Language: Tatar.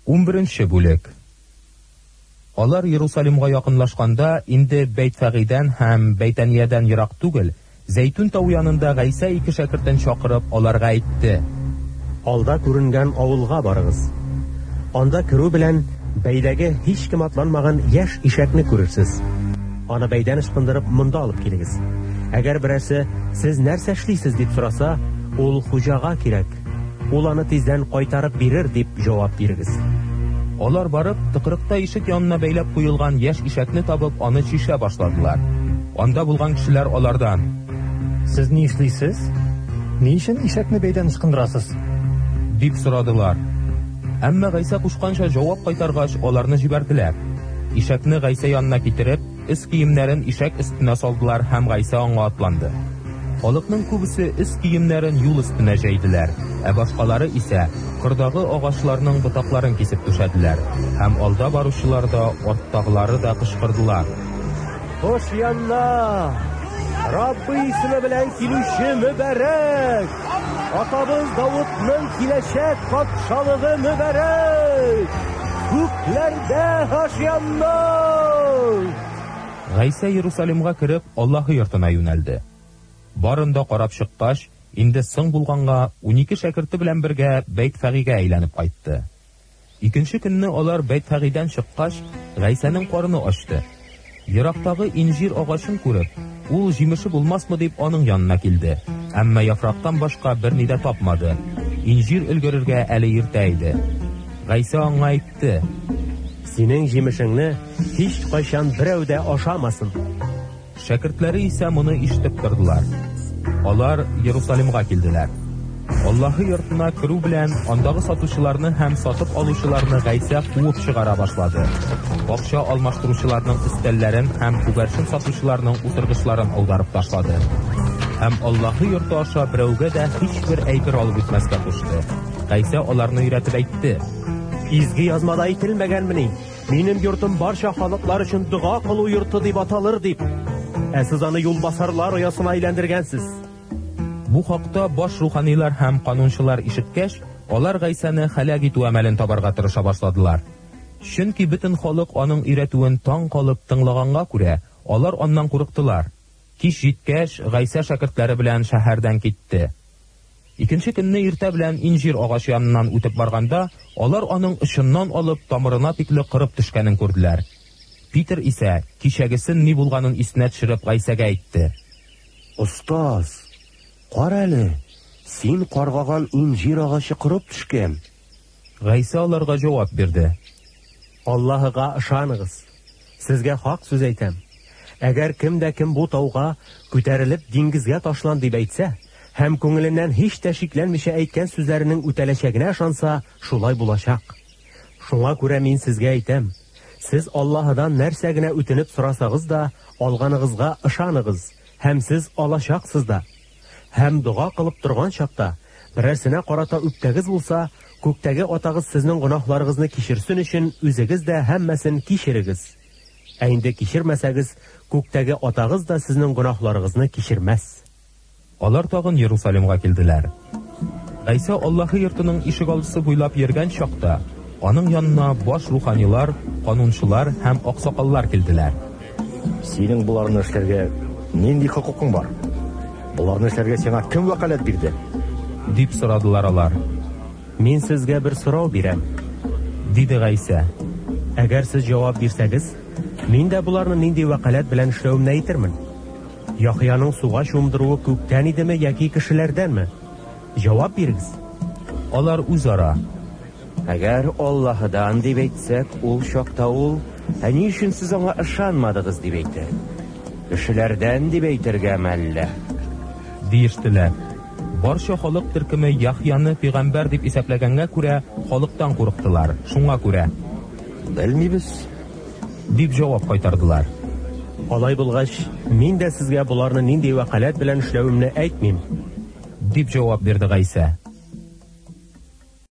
11-нче бүлек. Алар Иерусалимга якынлашканда, инде Бәйт-Фагидан һәм Бәйтәниядән ерак түгел, Зәйтүн тау янында Гайса 2 шәкертен чакырып, аларга әйтте: Алда күренгән авылга барыгыз. Анда керү белән бәйдәге һич кем атланмаган яшь ишәкне күрерсез. Аны бәйдән ышкындырып монда алып килегез. Әгәр берәрсе сез нәрсә эшлисез дип сораса, ул хуҗага кирәк. Ул аны тиздән кайтарып бирер дип җавап бирегез. Алар барып, тыкрыкта ишек янына бәйләп куелган яшь ишәкне табып, аны чишә башладылар. Анда булган кешеләр алардан: Сез ни эшлисез? Ни өчен ишәкне бәйдән ышкындырасыз? дип сорадылар. Әмма Гайса кушканча җавап кайтаргач, аларны җибәрделәр. Ишәкне Гайса янына китереп, үз киемнәрен ишәк өстенә салдылар һәм Гайса аңа атланды. Халыкның күбесе үз киемнәрен юл өстенә җәйделәр, ә башкалары исә кырдагы агачларның ботакларын кисеп түшәделәр. Һәм алда баручылар да, арттагылары да кычкырдылар: Хош янна! Раббы исеме белән килүче мөбарәк! Атабыз Давудның киләчәк патшалыгы мөбарәк! Күкләрдә хош янна! Гайса Иерусалимга кереп, Аллаһы йортына юнәлде. Барында карап чыккач, инде соң булганга 12 шәкерте белән бергә Бәйт-Фагигә әйләнеп кайтты. Икенче көнне алар Бәйт-Фагидан чыккач, Гайсаның карыны ачты. Ерактагы инҗир агачын күреп, ул җимеше булмасмы дип аның янына килде. Әмма яфрактан башка берни дә тапмады. Инҗир өлгерергә әле иртә иде. Гайса аңа әйтте: Синең җимешеңне һич кайчан берәү дә ашамасын. Шәкертләре исә моны ишетеп тордылар. Алар Иерусалимга килделәр. Аллаһы йортына керү белән, андагы сатучыларны һәм сатып алучыларны Гайса куып чыгара башлады. Акча алмаштыручыларның өстәлләрен һәм күгәрчен сатучыларның утыргычларын аударып ташлады. Һәм Аллаһы йорты аша берәүгә дә һичбер әйбер алып үтмәскә кушты. Гайса аларны өйрәтеп әйтте: Изге язмада әйтелмәгәнмени? Минем йортым барча халыклар өчен дуга кылу йорты дип аталыр дип. Ә сез аны юлбасарлар оясына әйләндергәнсез. Бу хакта баш руханилар һәм канунчылар ишеткәч, алар Гайсаны һәлак итү әмәлен табарга тырыша башладылар. Чөнки бөтен халык аның өйрәтүен таң калып тыңлаганга күрә, алар аннан курыктылар. Кич җиткәч, Гайса шәкертләре белән шәһәрдән китте. Икенче көнне иртә белән инҗир агач яныннан үтеп барганда, алар аның очыннан алып тамырына тикле кырып төшкәнен күрделәр. Питер исә кичәгесен ни булганын исенә төшереп Гайсага әйтте: Устаз, карале, син каргаган инҗир агачы кырып төшкән. Гайса аларга җавап бирде: Аллаһыга ышаныгыз. Сезгә хак сүз әйтәм. Әгәр кем дә кем бу тауга күтәрелеп диңгезгә ташлан дип әйтсә, һәм күңеленнән һич тә шикләнмичә әйткән сүзләренең үтәләчәгенә ышанса, шулай булачак. Шуңа күрә мин сезгә әйтәм, сез Аллаһыдан нәрсә генә үтенеп сорасагыз да, алганыгызга ышаныгыз, һәм сез алачаксыз да. Һәм дуга кылып торган чакта, берәрсенә карата үпкәгез булса, күктәге атагыз сезнең гөнаһларыгызны кичерсен өчен үзегез дә һәммәсен кичерегез. Ә инде кичермәсәгез, күктәге атагыз да сезнең гөнаһларыгызны кичермәс. Алар тагын Иерусалимга килделәр. Гайса Аллаһы йортының ишек алдысы буйлап йөргән чакта, аның янына баш руханилар, канунчылар һәм аксакаллар килделәр. Синең буларны эшләргә нинди хокукың бар? Буларны эшләргә сиңа кем вәкаләт бирде? дип сорадылар алар. Мин сезгә бер сорау бирәм, диде Гайса. Әгәр сез җавап бирсәгез, мин дә буларны нинди вәкаләт белән эшләвемне әйтермен. Яхьяның суга чумдыруы күктән идеме яки кешеләрдәнме? Җавап бирегез. Алар үзара: Әгәр Аллаһыдан дип әйтсәк, ул чакта ул, ни өчен сез аңа ышанмадыгыз дип әйтер? Кешеләрдән дип әйтергә мәллә? диештеләр. Барча халык төркеме Яхьяны пәйгамбәр дип исәпләгәнгә күрә, халыктан курыктылар. Шуңа күрә: Белмибез, дип җавап кайтардылар. Алай булгач, мин дә сезгә буларны нинди вәкаләт белән эшләвемне әйтмим, дип җавап бирде Гайса.